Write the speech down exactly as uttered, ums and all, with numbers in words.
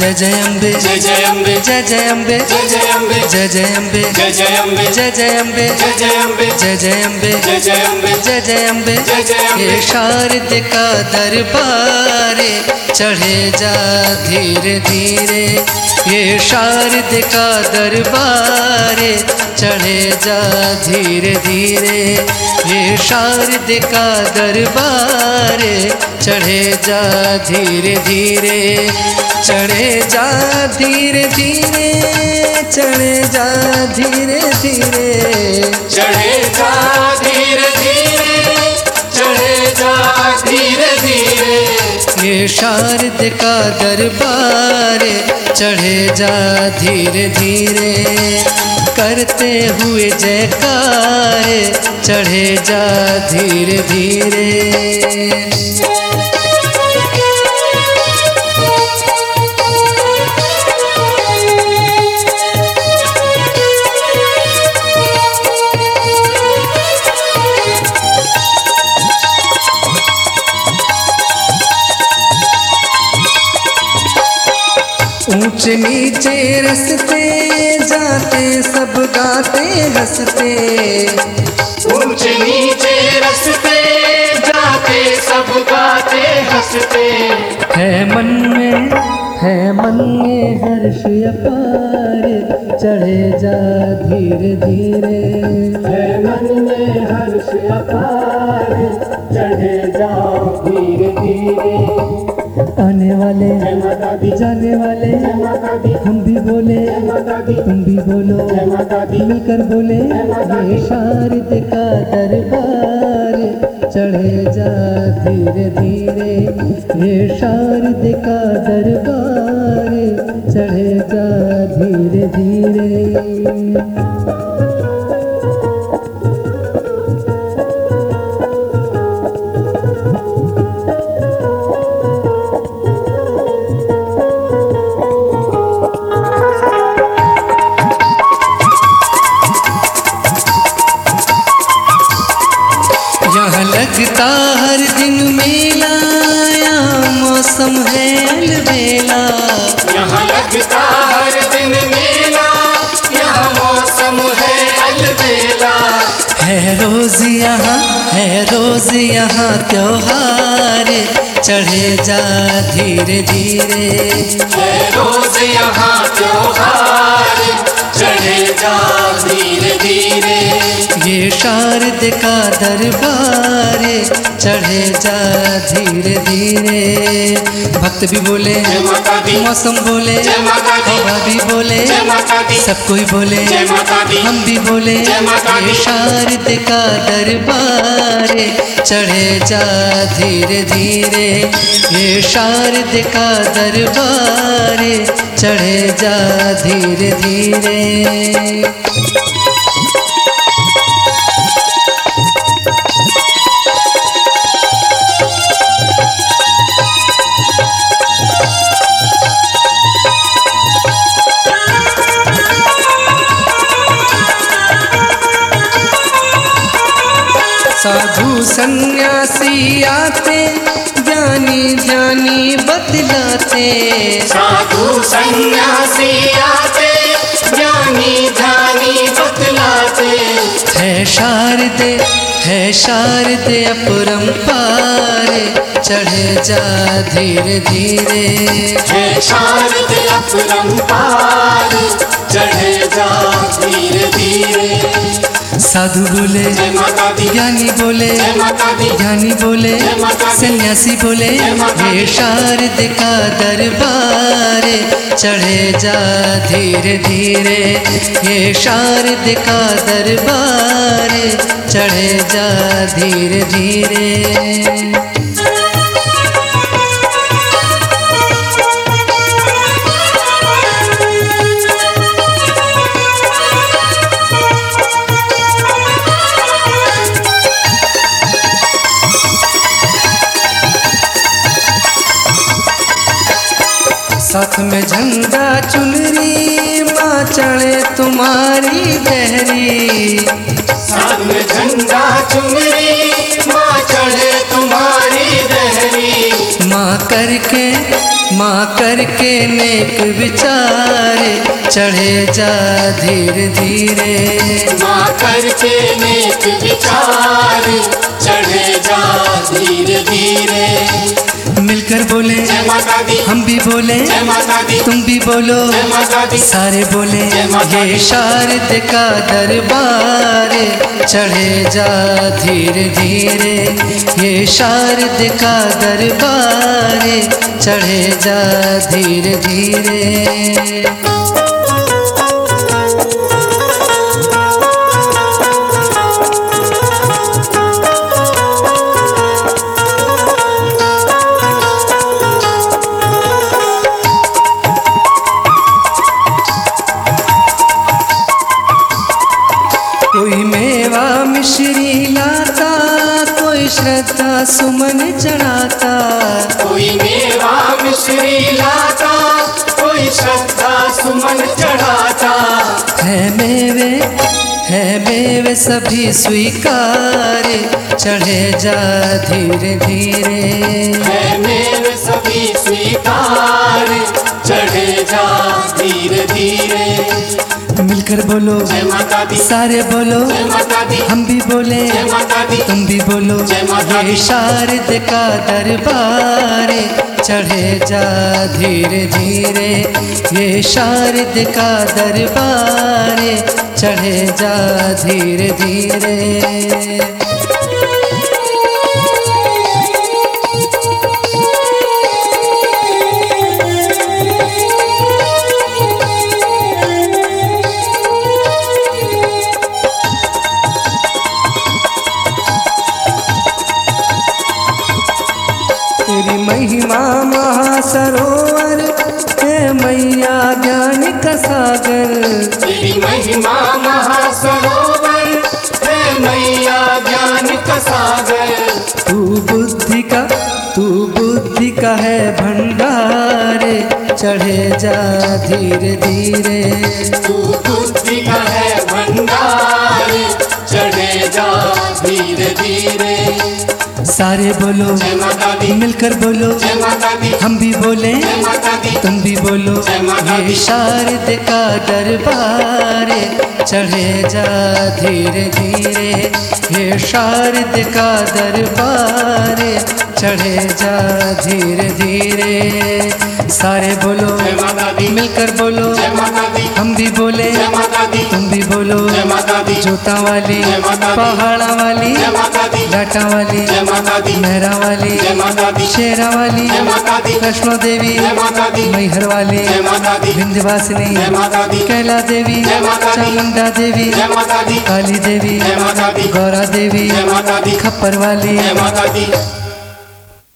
जय जय अम्बे जय जय अम्बे जय जय अम्बे जय जय अम्बे जय जय अम्बे जय जय अम्बे जय जय अम्बे जय जय अम्बे जय जय अम्बे जय जय अम्बे जय जय अम्बे जय जय अम्बे ये शारद का दरबार चढ़े जा धीरे धीरे, ये शारद का दरबार चढ़े जा धीरे धीरे, ये शारद का दरबार चढ़े जा धीरे धीरे, चढ़े जा धीरे धीरे, चढ़े जा धीरे धीरे, चढ़े जा धीरे धीरे, चढ़े जा धीरे धीरे, ये शारद का दरबार चढ़े जा धीरे धीरे, करते हुए जयकार चढ़े जा धीरे धीरे। ऊंचे नीचे रस्ते जाते सब गाते हंसते, ऊंचे नीचे रस्ते जाते सब गाते हंसते, है मन में है मन में हर्ष अपार चढ़े जा धीरे धीरे, है मन में हर्ष अपार चढ़े जा धीरे धीरे, आने वाले जाने वाले हम भी बोले तुम भी बोलो, मिलकर बोले ये शारद का दरबार चढ़े जा धीरे धीरे, ये शारद का दरबार चढ़े जा धीरे धीरे। यहाँ लगता हर दिन मेला, यहाँ मौसम है अलबेला, यहाँ लगता हर दिन मेला, यहाँ मौसम है अलबेला, है रोज यहाँ है रोज यहाँ त्योहार चढ़े जा धीरे धीरे, है रोज यहाँ त्योहार चढ़े जा धीरे धीरे, ये शारद का दरबार चढ़े जा धीरे धीरे। भक्त भी बोले जय माता दी, मौसम बोले जय माता दी, हवा भी बोले जय माता दी, सब कोई बोले जय माता दी, हम भी बोले जय माता दी, ये शारद का दरबार चढ़े जा धीरे धीरे, ये शारद का दरबार चढ़े जा धीरे धीरे। साधु सन्यासी आते ज्ञानी ज्ञानी बतलाते, साधु सन्यासी आते ज्ञानी ध्यानी बतलाते, है शारद है शारद अपरंपार चढ़े जा धीरे धीरे, है शारद अपरंपार चढ़े जा धीरे धीरे, साधु बोले जय माता दी, ज्ञानी बोले जय माता दी, ज्ञानी बोले जय माता दी, सन्यासी बोले जय माता दी, ये शारद का दरबार चढ़े जा धीरे धीरे, ये शारद का दरबार चढ़े जा धीरे धीरे। साथ में झंडा चुनरी माँ चढ़े तुम्हारी गहरी, साथ में झंडा चुनरी माँ चढ़े तुम्हारी गहरी, माँ करके माँ करके नेक विचारे चढ़े जा धीरे धीरे। माँ करके नेक विचार चढ़े जा धीरे धीरे। मिलकर बोले जय माता दी, हम भी बोले जय माता दी, तुम भी बोलो जय माता दी, सारे बोले जय माता ये दी। शारद का दरबार चढ़े जा धीरे धीरे। ये शारद का दरबार चढ़े जा धीरे धीरे। कोई मेवा मिश्री लाता, कोई श्रद्धा सुमन चढ़ाता। कोई मेवा मिश्री लाता, कोई श्रद्धा सुमन चढ़ाता। है मेवे है मेवे सभी स्वीकार चढ़े जा धीरे धीरे। है मेरे सभी स्वीकार चढ़े जा धीरे धीरे। मिलकर बोलो जय माता दी, सारे बोलो जय माता दी, हम भी बोले जय माता दी, तुम भी बोलो जय माता ये दी। शारद का दरबार चढ़े जा धीरे धीरे। ये शारद का दरबार चढ़े जा धीरे धीरे। तेरी महिमा महासरोवर है मैया ज्ञान का सागर। तेरी महिमा महासरोवर है मैया ज्ञान का सागर। तू बुद्धि का तू बुद्धि का है भंडार चढ़े जा धीरे धीरे। तू बुद्धि का है भंडार चढ़े जा धीरे धीरे। सारे बोलो जय माता दी, मिलकर बोलो जय माता दी, हम भी बोले जय माता दी, तुम भी बोलो जय माता ये दी। शारद का दरबार चढ़े जा धीरे धीरे। ये शारद का दरबार चढ़े जा धीरे धीरे। सारे बोलो जय माता दी, मिलकर बोलो जय माता दी, हम भी बोले जय माता दी, तुम भी बोलो जय माता दी, जोता वाली जय माता दी, पहाड़ा वाली जय माता दी, लाटा वाली जय माता दी, मेहरा वाली जय माता दी, शेरा वाली जय माता दी, वैष्णो देवी जय माता दी, मैहर वाली जय माता दी, विंध्यवासिनी जय माता दी, कैला देवी जय माता दी, चामुंडा देवी जय माता दी, काली देवी जय माता दी, गौरा देवी जय माता दी, खप्पर वाली जय माता दी।